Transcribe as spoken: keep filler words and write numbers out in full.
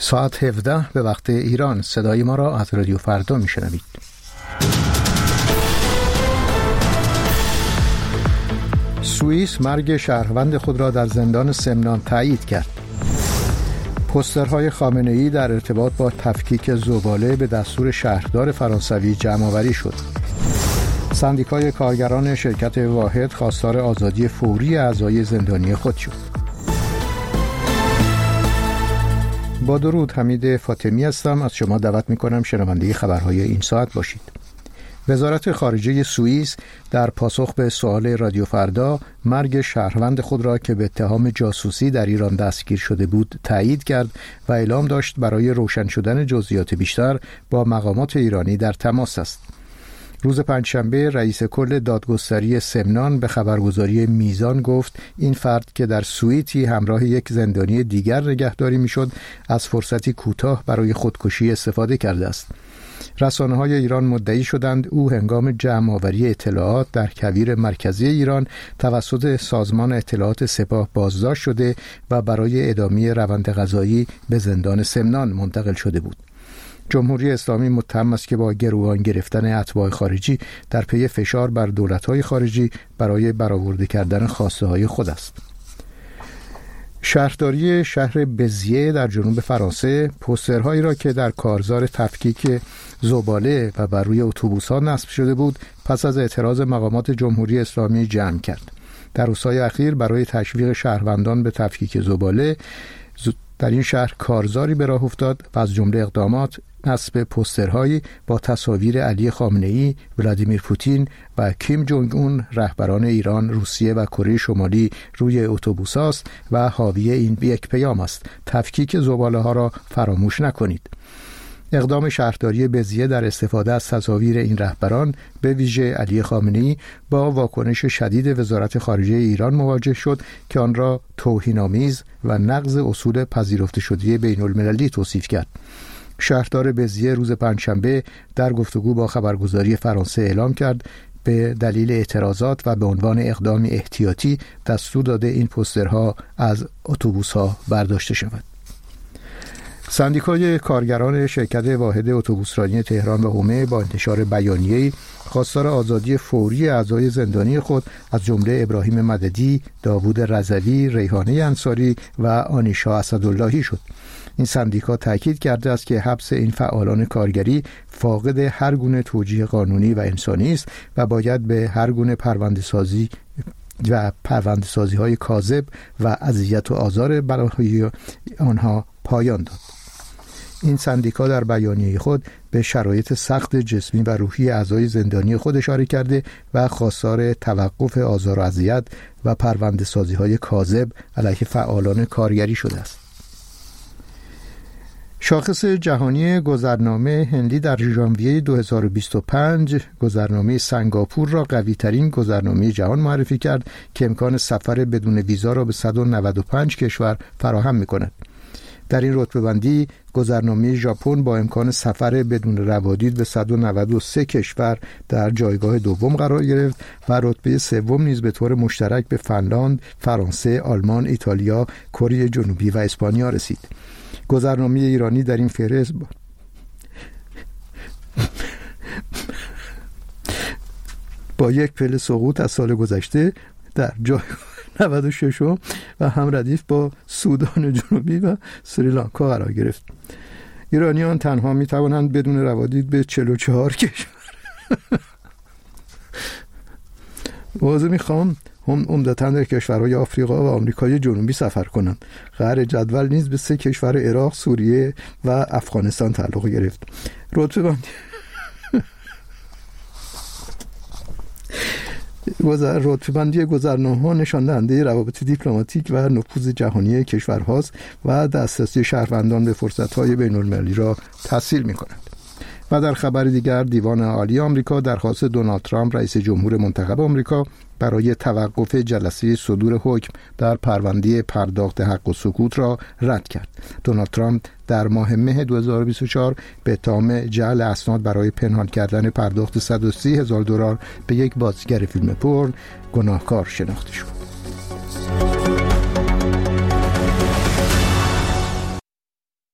ساعت هفده به وقت ایران. صدای ما را از رادیو فردا میشنوید. سوئیس مرگ شهروند خود را در زندان سمنان تایید کرد. پوسترهای خامنه‌ای در ارتباط با تفکیک زباله به دستور شهردار فرانسوی جمع‌آوری شد. سندیکای کارگران شرکت واحد خواستار آزادی فوری اعضای زندانی خود شد. با درود، حمید فاطمی هستم. از شما دعوت می‌کنم شنونده خبرهای این ساعت باشید. وزارت خارجه سوئیس در پاسخ به سؤال رادیو فردا مرگ شهروند خود را که به اتهام جاسوسی در ایران دستگیر شده بود تایید کرد و اعلام داشت برای روشن شدن جزئیات بیشتر با مقامات ایرانی در تماس است. روز پنجشنبه رئیس کل دادگستری سمنان به خبرگزاری میزان گفت این فرد که در سوئیتی همراه یک زندانی دیگر نگهداری میشد از فرصتی کوتاه برای خودکشی استفاده کرده است. رسانه‌های ایران مدعی شدند او هنگام جمع‌آوری اطلاعات در کویر مرکزی ایران توسط سازمان اطلاعات سپاه بازداشت شده و برای ادامه روند قضایی به زندان سمنان منتقل شده بود. جمهوری اسلامی متهم است که با گروگان گرفتن اتباع خارجی در پی فشار بر دولت‌های خارجی برای برآورده کردن خواسته‌های خود است. شهرداری شهر بزیه در جنوب فرانسه پوسترهایی را که در کارزار تفکیک زباله و بر روی اتوبوس‌ها نصب شده بود پس از اعتراض مقامات جمهوری اسلامی جمع کرد. در روزهای اخیر برای تشویق شهروندان به تفکیک زباله در این شهر کارزاری به راه افتاد و از جمله اقدامات نصب پوسترهایی با تصاویر علی خامنه‌ای، ولادیمیر پوتین و کیم جونگ اون رهبران ایران، روسیه و کره شمالی روی اتوبوس است و حاوی این یک پیام است: تفکیک زباله ها را فراموش نکنید. اقدام شهرداری بزیه در استفاده از تصاویر این رهبران به ویژه علی خامنه‌ای با واکنش شدید وزارت خارجه ایران مواجه شد که آن را توهین‌آمیز و نقض اصول پذیرفته شده بین‌المللی توصیف کرد. شهردار بزیه روز پنجشنبه در گفتگو با خبرگزاری فرانسه اعلام کرد به دلیل اعتراضات و به عنوان اقدام احتیاطی دستور داده این پوسترها از اتوبوس‌ها برداشته شود. سندیکای کارگران شرکت واحد اتوبوسرانی تهران و حومه با انتشار بیانیه‌ای خواستار آزادی فوری اعضای زندانی خود از جمله ابراهیم مددی، داوود رضوی، ریحانه انصاری و آنیشا اسداللهی شد. این سندیکا تاکید کرده است که حبس این فعالان کارگری فاقد هر گونه توجیه قانونی و انسانی است و باید به هر گونه پرونده‌سازی و پرونده‌سازی‌های کاذب و اذیت و آزار برای آنها پایان داد. این سندیکا در بیانیه خود به شرایط سخت جسمی و روحی اعضای زندانی خود اشاره کرده و خواستار توقف آزار و اذیت و پرونده‌سازی‌های کاذب علیه فعالان کارگری شده است. شاخص جهانی گذرنامه هندی در ژانویه دو هزار و بیست و پنج گذرنامه سنگاپور را قوی‌ترین گذرنامه جهان معرفی کرد که امکان سفر بدون ویزا را به صد و نود و پنج کشور فراهم می‌کند. در این رتبه‌بندی گذرنامه ژاپن با امکان سفر بدون روادید به صد و نود و سه کشور در جایگاه دوم قرار گرفت و رتبه سوم نیز به طور مشترک به فنلاند، فرانسه، آلمان، ایتالیا، کره جنوبی و اسپانیا رسید. گذرنامه ایرانی در این فهرست با یک پله سقوط از سال گذشته در جایگاه نود و شش و هم ردیف با سودان جنوبی و سریلانکا قرار گرفت. ایرانیان تنها می توانند بدون روادید به چهل و چهار کشور واضح میخوام هم عمدتاً در کشورهای آفریقا و آمریکای جنوبی سفر کنند. قرار جدول نیز به سه کشور عراق، سوریه و افغانستان تعلق گرفت. رتبه بندی گذر رتبه بندی گذرنامه‌ها نشان دهنده روابط دیپلماتیک و نفوذ جهانی کشورهاست و دسترسی شهروندان به فرصت‌های بین‌المللی را تسهیل می‌کند. و در خبر دیگر دیوان عالی آمریکا درخواست دونالد ترامپ رئیس جمهور منتخب آمریکا برای توقف جلسه صدور حکم در پرونده پرداخت حق و سکوت را رد کرد. دونالد ترامپ در ماه مه دو هزار و بیست و چهار به اتهام جعل اسناد برای پنهان کردن پرداخت صد و سی هزار دلار به یک بازیگر فیلم پورن گناهکار شناخته شد.